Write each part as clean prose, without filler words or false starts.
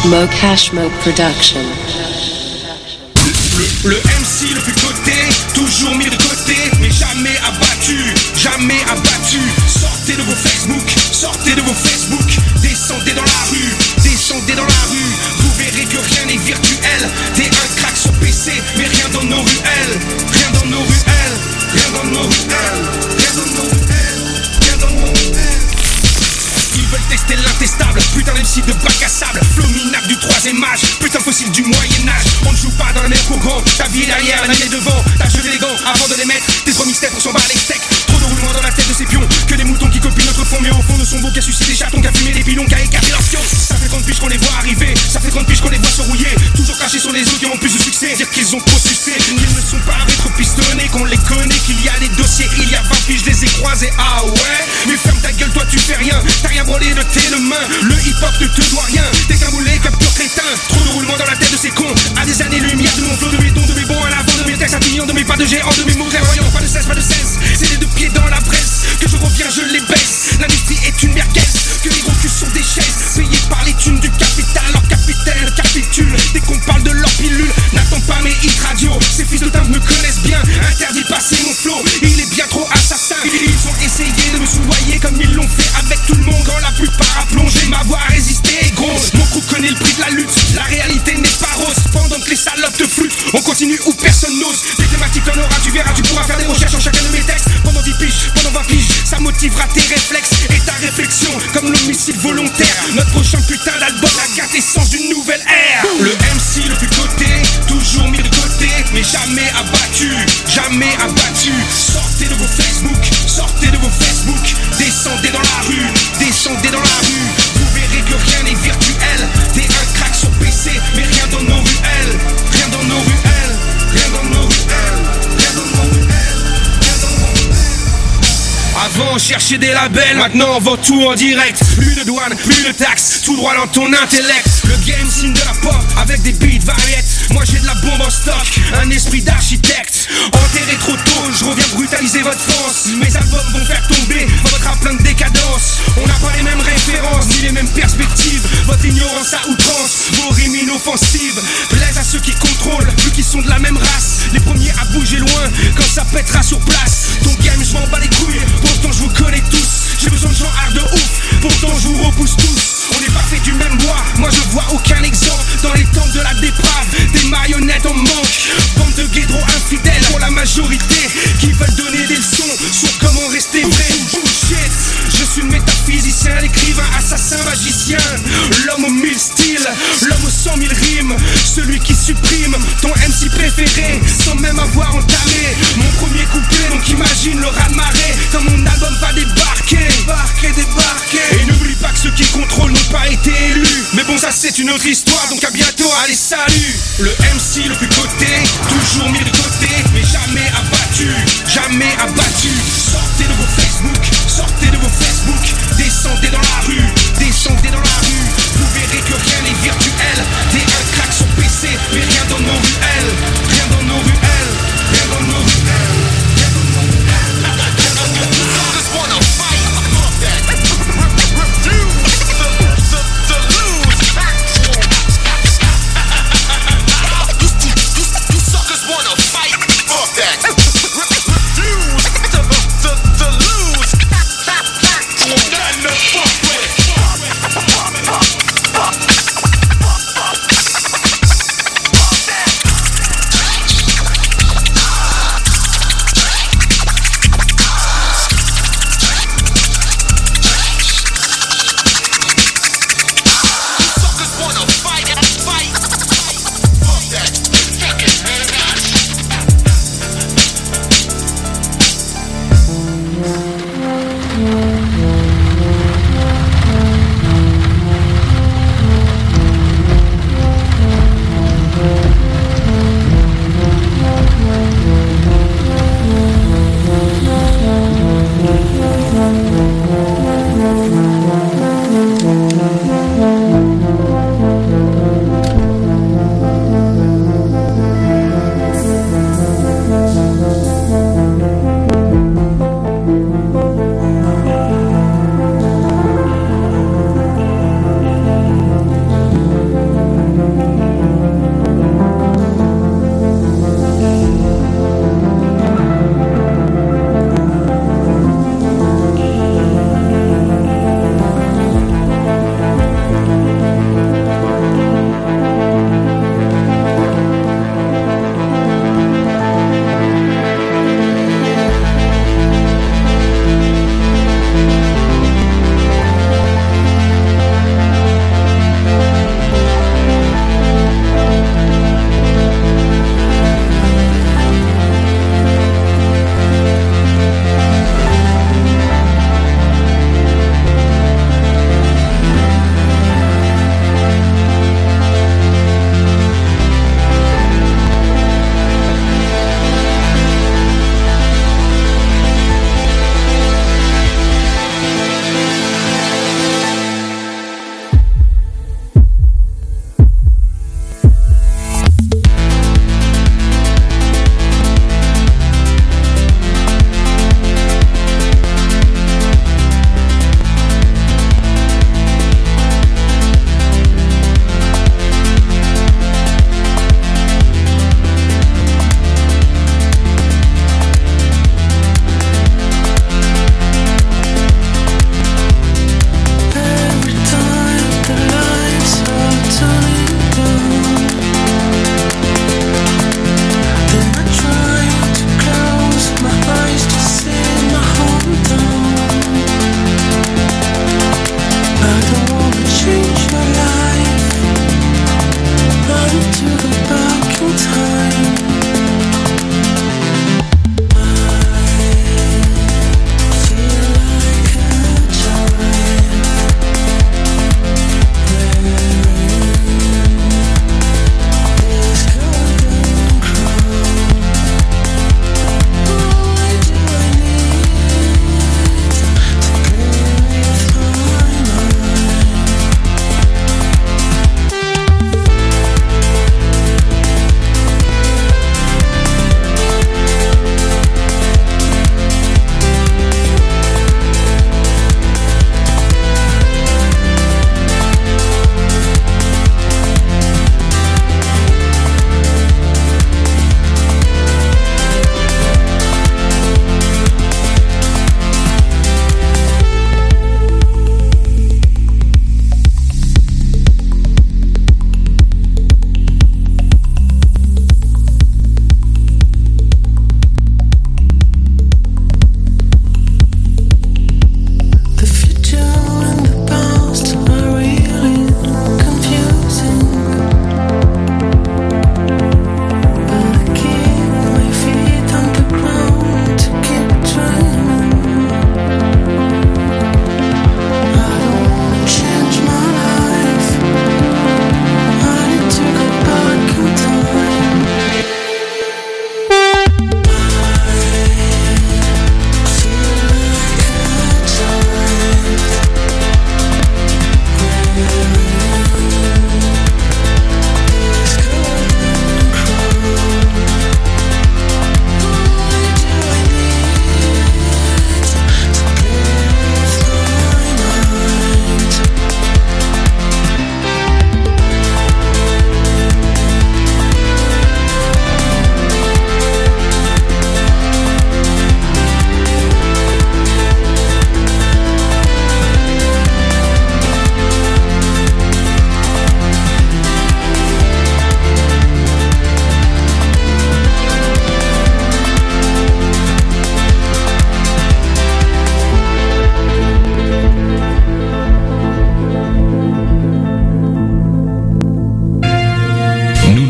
Mo Cash Mo Production. Le MC le plus coté, toujours mis de côté, mais jamais abattu, jamais abattu. Sortez de vos Facebook, sortez de vos Facebook, descendez dans la rue, descendez dans la rue. Vous verrez que rien n'est virtuel. T'es un crack sur PC, mais rien dans nos ruelles, rien dans nos ruelles, rien dans nos ruelles, rien dans nos ruelles, rien dans nos ruelles. Ils veulent tester l'intestable, putain d'MC de bac à sable, flow minable du 3ème âge, putain fossile du Moyen-Âge. On ne joue pas dans la mer courant, ta vie est derrière, la mienne est devant. T'as jeté les gants avant de les mettre, tes 3 mixtapes pour s'en battre les steaks. Trop de roulement dans la tête de ces pions, que des moutons qui copient notre fond, mais au fond de son beau qu'a sucé des chatons, qu'a fumé des pilons, qu'a écarté leur fion. Ça fait 30 piges qu'on les voit arriver, ça fait 30 piges qu'on les voit se rouiller, toujours crachés sur les autres qui ont plus de succès, dire qu'ils ont trop sucé, qu'ils ne sont pas rétro-pistonnés, qu'on les connaît, qu'il y a des dossiers, il y a 20 piges, je les ai croisés, ah ouais. Mais ferme ta gueule, toi tu fais rien, t'as rien brûlé de tes deux mains, le hip-hop ne te doit rien, t'es qu'un boulet, qu'un pur crétin, trop de roulement dans la tête de ces cons, à des années-lumière de mon flow, de mes dons, de mes bons à l'avant, de mes textes intelligents, de mes pas de géant, de mes mots clairvoyants, pas de cesse, c'est les deux pieds dans la presse, que je reviens, je les baisse, l'industrie est une merguez, que les gros culs sont des chaises, payés par les thunes du capital, leur capitaine capitule, dès qu'on parle de leur pilule, n'attends pas mes hits radio, ces fils de timbre me connaissent bien, interdit de passer mon flow, il est bien trop assassin, ils ont essayé de me soudoyer comme ils l'ont fait avec tout le monde, quand la plupart a plongé, ma voix a résisté et grosse, mon crew connaît le prix de la lutte, la réalité n'est pas rose, pendant que les salopes te flûtent, on continue où personne n'ose, des thématiques t'en auras, tu verras, tu pourras faire des recherches en chacun de mes textes, pendant 10 piges, pendant 20 piges, ça motivera tes réflexes et ta réflexion, comme l'homicide volontaire, notre prochain putain d'album, la quintessence d'une nouvelle ère. Le MC le plus coté, toujours mis de côté, mais jamais abattu, jamais abattu. Sortez de vos Facebook, sortez de vos Facebook, descendez dans la rue, descendez dans la rue. Vous verrez que rien n'est virtuel, t'es un crack sur PC, mais rien dans nos ruelles, rien dans nos ruelles, rien dans nos ruelles, rien dans nos ruelles, rien dans nos ruelles. Avant on cherchait des labels, maintenant on vend tout en direct. Plus de douane, plus de taxes, tout droit dans ton intellect. Le game signe de la pop avec des beats variétés. Moi j'ai de la bombe en stock, un esprit d'architecte. Enterré trop tôt, je reviens brutaliser votre France. Mes albums vont faire tomber votre rap plein de décadence. On n'a pas les mêmes références, ni les mêmes perspectives. Votre ignorance à outrance, vos rimes inoffensives plaisent à ceux qui contrôlent, vu qu'ils sont de la même race. Les premiers à bouger loin, quand ça pètera sur place. Ton game je m'en bats les couilles, pourtant je vous connais tous. J'ai besoin de gens hard de ouf, pourtant je vous repousse tous. On n'est pas fait du même bois, moi je vois aucun exemple dans les temples de la déprave, des marionnettes en manque. Bande de guédros infidèles pour la majorité, qui veulent donner des leçons sur comment rester vrai. Bullshit, je suis le métaphysicien, l'écrivain, assassin, magicien, l'homme aux 1000 styles, l'homme aux 100 000 rimes, celui qui supprime ton MC préféré sans même avoir entamé mon premier couplet. Donc imagine le raz-de-marée quand mon album va débarquer, débarquer. Et n'oublie pas que ceux qui contrôlent n'ont pas été élus, mais bon ça c'est une autre histoire, donc à bientôt, allez salut. Le MC le plus coté, toujours mis de côté, mais jamais abattu, jamais abattu. Sortez de vos Facebook, sortez de vos Facebook, descendez dans la rue, descendez dans la rue. Vous verrez que rien n'est virtuel, t'es un crack sur PC, mais rien dans nos ruelles, rien dans nos ruelles, rien dans nos ruelles, rien dans nos ruelles. Wanna fight.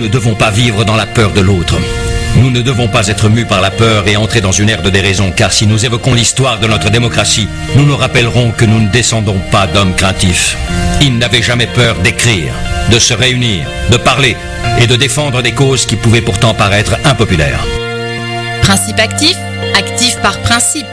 ne devons pas vivre dans la peur de l'autre. Nous ne devons pas être mus par la peur et entrer dans une ère de déraison, car si nous évoquons l'histoire de notre démocratie, nous nous rappellerons que nous ne descendons pas d'hommes craintifs. Ils n'avaient jamais peur d'écrire, de se réunir, de parler et de défendre des causes qui pouvaient pourtant paraître impopulaires. Principe actif, actif par principe.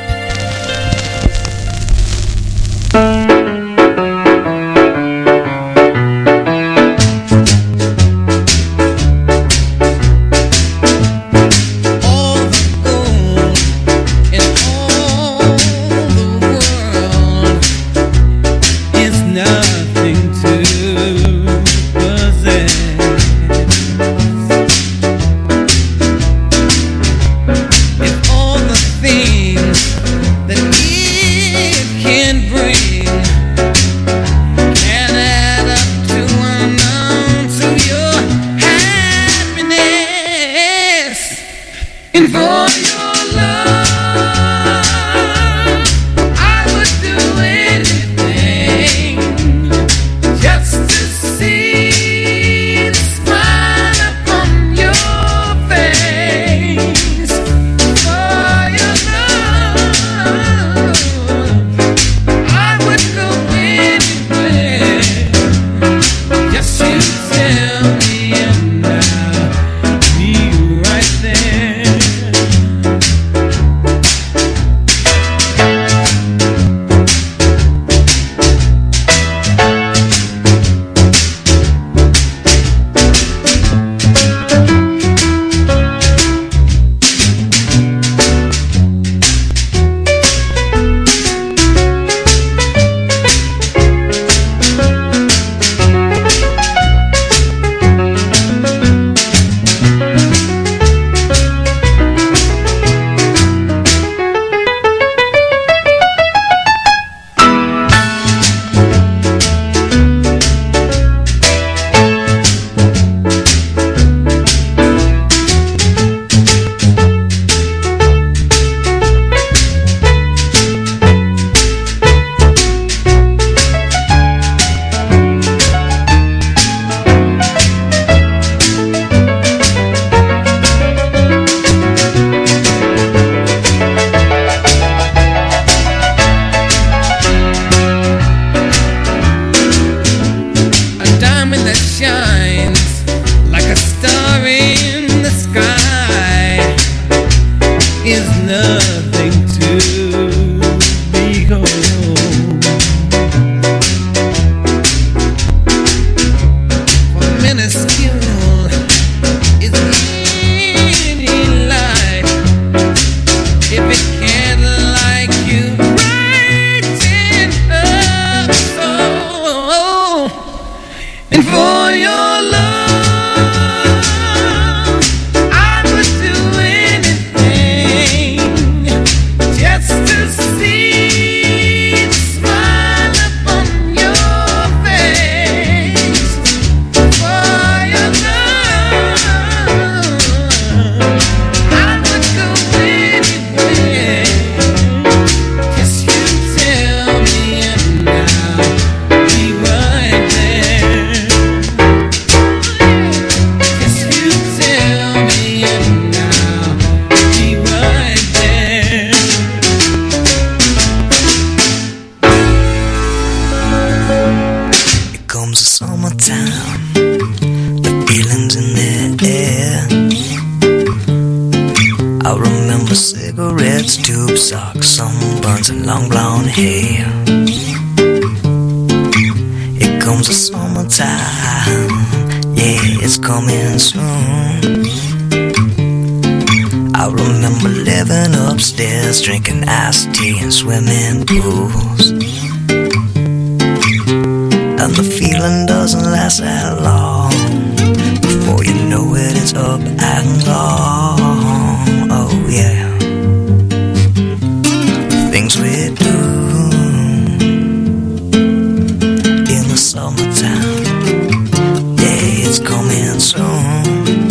Drinking iced tea in swimming pools, and the feeling doesn't last that long. Before you know it, it's up and gone. Oh yeah, things we do in the summertime, yeah, it's coming soon.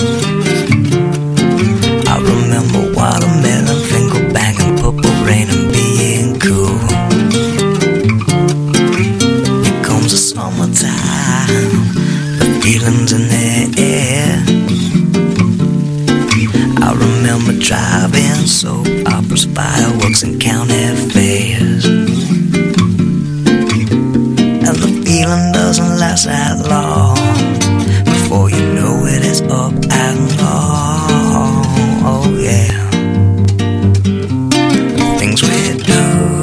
I remember watermelon, finger banging, purple rain and being cool. Here comes the summertime, the feeling's in the air. fireworks and county fairs. And the feeling doesn't last that long. Before you know it, it's up and gone. Oh yeah. The things we do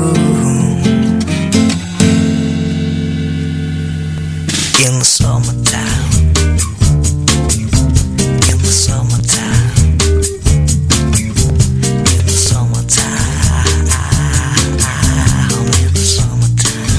in the summertime. In the summertime. In the summertime. In the summertime.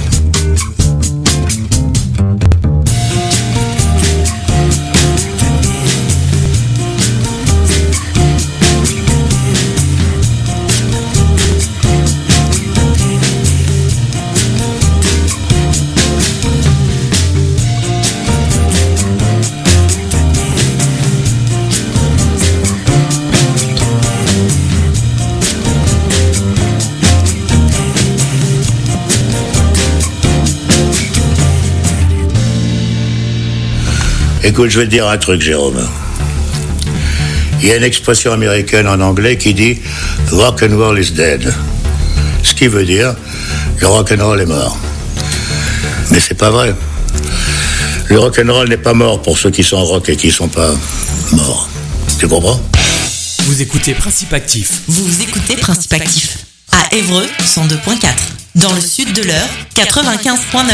Écoute, je vais te dire un truc, Jérôme. Il y a une expression américaine en anglais qui dit « rock and roll is dead ». Ce qui veut dire « le rock and roll est mort ». Mais c'est pas vrai. Le rock and roll n'est pas mort pour ceux qui sont rock et qui sont pas morts. Tu comprends ? Vous écoutez Principe Actif. Vous écoutez Principe Actif. À Évreux, 102.4. Dans le sud de l'Eure, 95.9.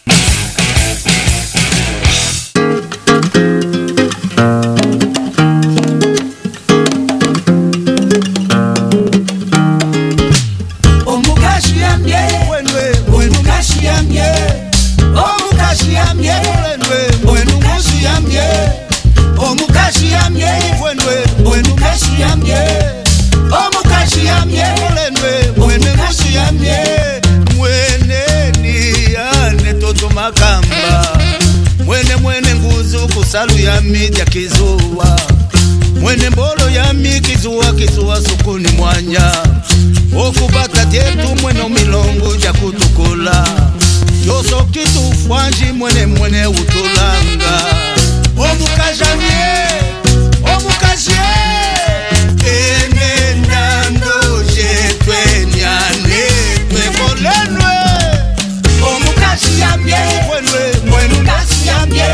Salu ya midi ya kizuwa mwene mbolo ya mi kizuwa sukuni mwanya okubata tietu mwene milongo ja kutukula yoso kitu fwanji mwene utulanga omukajamye ene nando jetwe nyane twekolenwe omukajamye mwene ukajamye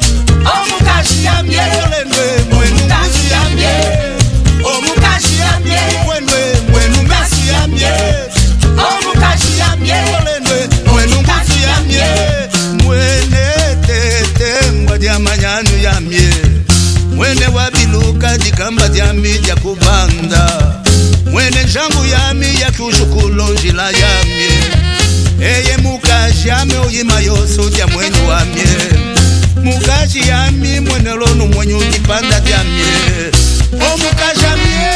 mwene wabiluka dikamba dyami dya kubanda mwene njangu yami ya kushukulo njila yami eye mukashi yami oyima yoso dya mwene wami mukashi yami mwene lonu mwenye udipanda dyami omukashi yami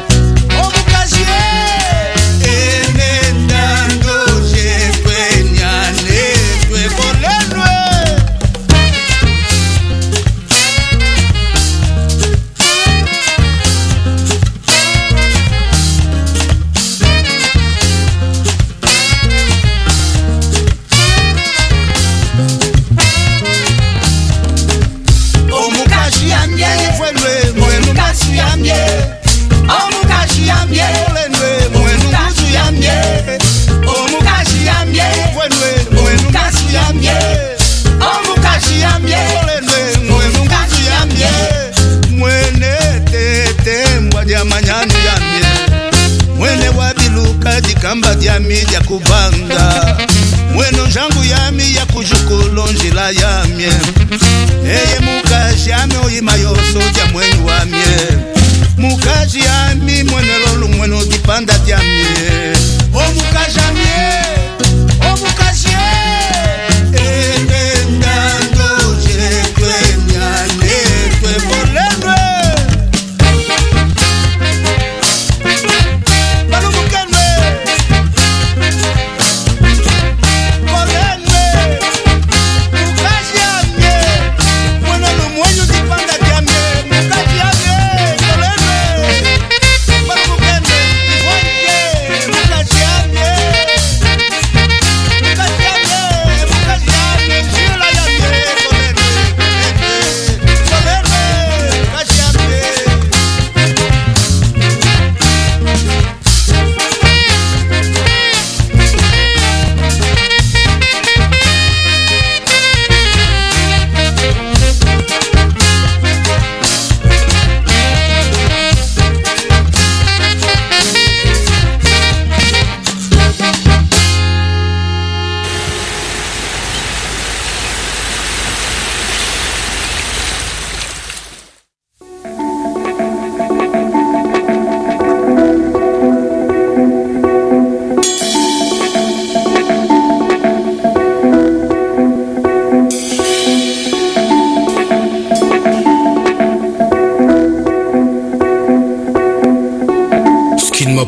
ene ndando jetwe nyane twekolenwe mwenu kasi yamye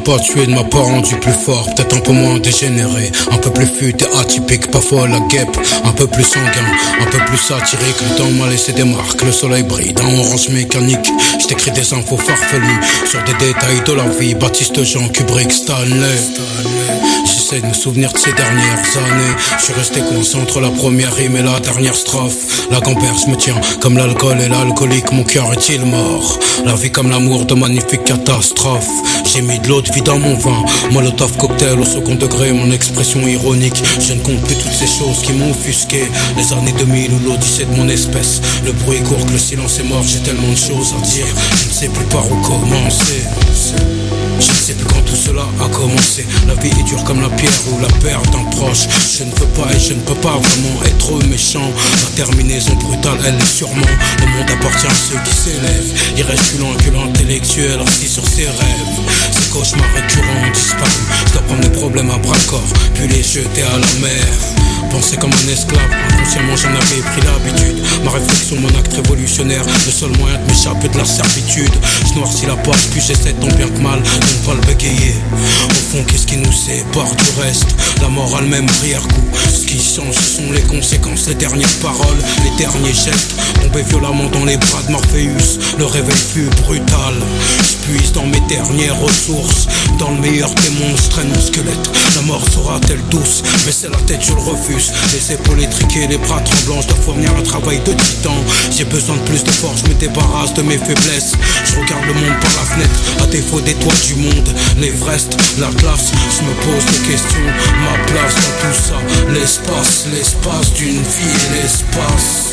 pas tué, ne m'a pas rendu plus fort. Peut-être un peu moins dégénéré, un peu plus futé, atypique, pas folle la guêpe. Un peu plus sanguin, un peu plus satirique. Le temps m'a laissé des marques, le soleil brille dans orange mécanique. Je t'écris des infos farfelues sur des détails de la vie. Baptiste Jean, Kubrick, Stanley. J'essaie de me souvenir de ces dernières années. Je suis resté coincé entre la première rime et la dernière strophe. La gamberge me tient comme l'alcool et l'alcoolique. Mon cœur est-il mort? La vie comme l'amour de magnifique catastrophe. J'ai mis de l'eau de vie dans mon vin. Molotov cocktail au second degré, mon expression ironique. Je ne compte plus toutes ces choses qui m'ont offusqué. Les années 2000 ou l'odyssée de mon espèce. Le bruit est court, que le silence est mort. J'ai tellement de choses à dire, je ne sais plus par où commencer. Je ne sais plus quand tout cela a commencé. La vie est dure comme la pierre ou la perte d'un proche. Je ne veux pas et je ne peux pas vraiment être méchant. La terminaison brutale, elle est sûrement. Le monde appartient à ceux qui s'élèvent. Il reste plus loin que l'intellectuel assis sur ses rêves. Ces cauchemars récurrents ont disparu. Je dois prendre mes problèmes à bras-le-corps, puis les jeter à la mer. Penser comme un esclave, inconsciemment j'en avais pris l'habitude. Ma réflexion, mon acte révolutionnaire, le seul moyen de m'échapper de la servitude. Je noircis la page, puis j'essaie tant bien que mal de ne pas le bégayer. Au fond, qu'est-ce qui nous sépare du reste? La mort a le même arrière-coup. Ce qui change, ce sont les conséquences, les dernières paroles, les derniers gestes. Tombé violemment dans les bras de Morpheus, le réveil fut brutal. Je puise dans mes dernières ressources. Dans le meilleur des monstres, traîne mon squelette. La mort sera-t-elle douce? Baisser la tête, je le refuse. Les épaules étriquées, les bras tremblants, je dois fournir un travail de titan. J'ai besoin de plus de force, je me débarrasse de mes faiblesses. Je regarde le monde par la fenêtre, à défaut des toits du monde. L'Everest, l'Atlas, je me pose des questions. Ma place dans tout ça, l'espace, l'espace d'une vie et l'espace.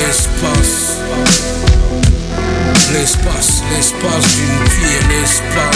L'espace, l'espace, l'espace d'une vie et l'espace.